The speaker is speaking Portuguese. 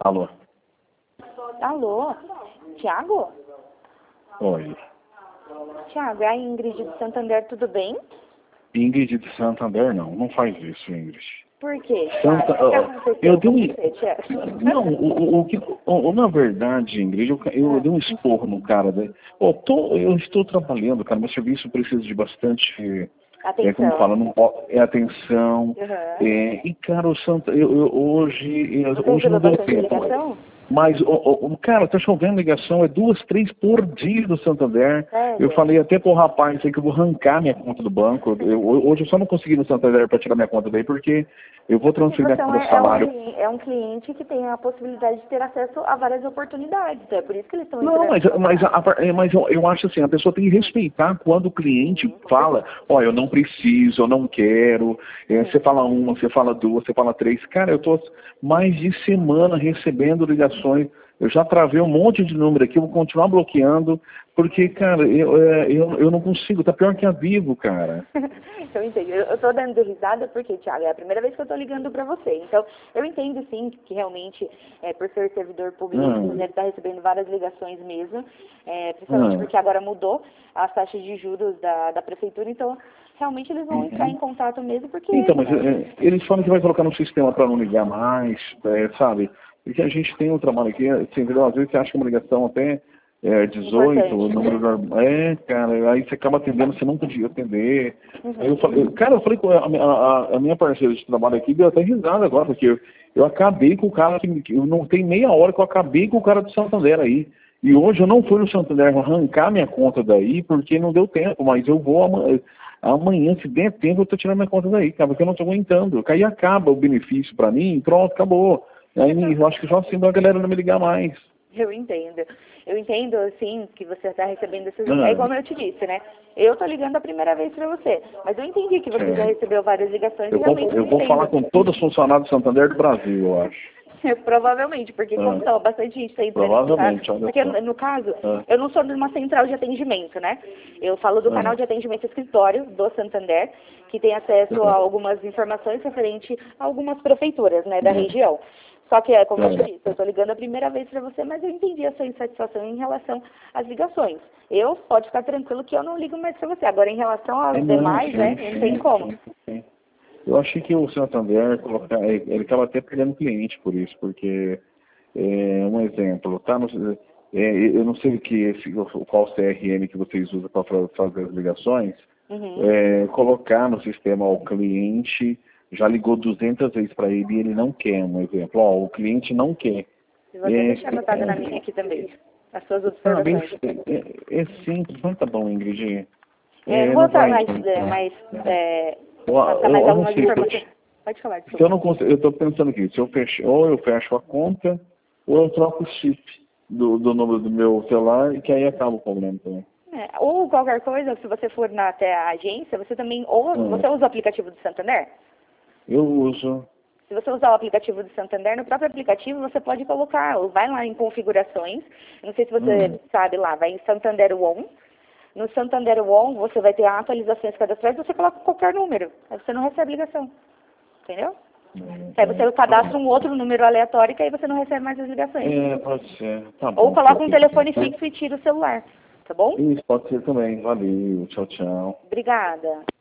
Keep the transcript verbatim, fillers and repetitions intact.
Alô? Alô? Tiago? Oi. Tiago, é a Ingrid de Santander, tudo bem? Ingrid de Santander, não. Não faz isso, Ingrid. Por quê, Santa, Tiago? O que ó, aconteceu eu com dei você, Tiago? um... Não, o, o, o que... o- na verdade, Ingrid, eu, eu dei um esporro no cara. Né? Ó, tô, eu estou trabalhando, cara. Meu serviço precisa de bastante... É, como Atenção. fala, não, po- é atenção. Uhum. É, e, cara, o Santa... Eu, eu, hoje, eu- Você hoje não recebeu deu bastante tempo. ligação? Mas, o, o, o- cara, tá chovendo ligação, é duas, três por dia do Santander. Eu Sério? falei até pro rapaz aí que eu vou arrancar minha conta do banco. Eu, hoje eu só não consegui no Santander para tirar minha conta daí, porque eu vou Porque transferir minha você é um, conta de é, um, salário. cli- é um cliente que tem a possibilidade de ter acesso a várias oportunidades. É por isso que eles estão Não, entrando mas, em contato. mas, a- a- mas eu, eu acho assim, a pessoa tem que respeitar quando o cliente Uhum, com fala, certeza. ó, eu não preciso, eu não quero, é, Uhum. você fala uma, você fala duas, você fala três. Cara, eu tô mais de semana recebendo ligações, eu já travei um monte de número aqui, eu vou continuar bloqueando, porque, cara, eu, é, eu, eu não consigo, tá pior que a Vivo, cara. Eu entendo. Eu, eu tô dando risada porque, Thiago, é a primeira vez que eu tô ligando pra você. Então, eu entendo sim que realmente, é, por ser servidor público, você Hum, deve estar recebendo várias ligações mesmo, é, principalmente hum, porque agora mudou as taxas de juros da, da prefeitura, então realmente eles vão entrar uhum. em contato mesmo porque Então, mas realmente. é, eles falam que vai colocar no sistema para não ligar mais, é, sabe? Porque a gente tem um trabalho aqui, assim, entendeu? Às vezes você acha que uma ligação até é, dezoito, o Importante. número normal. É, cara, aí você acaba atendendo, você não podia atender. Aí eu Uhum. falei, cara, eu falei com a, minha- a, a minha parceira de trabalho aqui, deu até risada agora, porque eu, eu acabei com o cara, que, que eu não tem meia hora que eu acabei com o cara do Santander aí. E hoje eu não fui no Santander arrancar minha conta daí, porque não deu tempo, mas eu vou amanhã. Amanhã, se der tempo, eu tô tirando minha conta daí, cara, porque eu não tô aguentando. Aí acaba o benefício pra mim, pronto, acabou. Aí eu acho que só assim a galera não me ligar mais. Eu entendo. Eu entendo, assim, que você está recebendo esses... É Ah, igual eu te disse, né? Eu tô ligando a primeira vez para você, mas eu entendi que você já é. recebeu várias ligações e Eu vou, realmente eu eu vou entendo. falar com todos os funcionários do Santander do Brasil, eu acho. Provavelmente, porque como Ah, tá bastante gente tá entrando em contato, provavelmente, olha porque só. no caso, Ah, eu não sou de uma central de atendimento, né? Eu falo do canal ah, de atendimento escritório do Santander, que tem acesso a ah, algumas informações referente a algumas prefeituras, né, da ah, região. Só que, é como eu te ah. disse, eu estou ligando a primeira vez para você, mas eu entendi a sua insatisfação em relação às ligações. Eu, pode ficar tranquilo que eu não ligo mais para você. Agora, em relação É, aos não, demais, né, sim, não tem sim, como. sim, sim. Eu achei que o Santander, colocar, ele estava até perdendo cliente por isso, porque É, um exemplo, tá? No, é, eu não sei o que esse, qual C R M que vocês usam para fazer as ligações, Uhum. é, colocar no sistema ó, o cliente já ligou duzentas vezes para ele e ele não quer, um exemplo, ó, o cliente não quer. Se você É, deixar anotado na minha aqui também, as suas tá, bem, observações. é, é simples, mas tá bom, Ingrid. É, eu É, vou não dar vai. mais, é, mais é, Eu, passar eu, mais eu não algumas sei, informações. Pode falar, se eu desculpa. não consigo, eu estou pensando aqui, se eu fecho, ou eu fecho a conta, ou eu troco o chip do, do número do meu celular, e que aí acaba o problema também. É, ou qualquer coisa, se você for na, até a agência, você também, ou Hum, você usa o aplicativo do Santander? eu uso. Se você usar o aplicativo do Santander, no próprio aplicativo você pode colocar, ou vai lá em configurações, eu não sei se você Hum, sabe lá, vai em Santander One. No Santander One você vai ter atualizações cadastrais, você coloca qualquer número, aí você não recebe ligação, entendeu? hum, Aí você tá cadastra bom. um outro número aleatório que aí você não recebe mais as ligações. É, pode ser. Tá Ou bom, se eu coloca um telefone fizer. fixo e tira o celular, tá bom? Isso pode ser também. Valeu, tchau, tchau. Obrigada.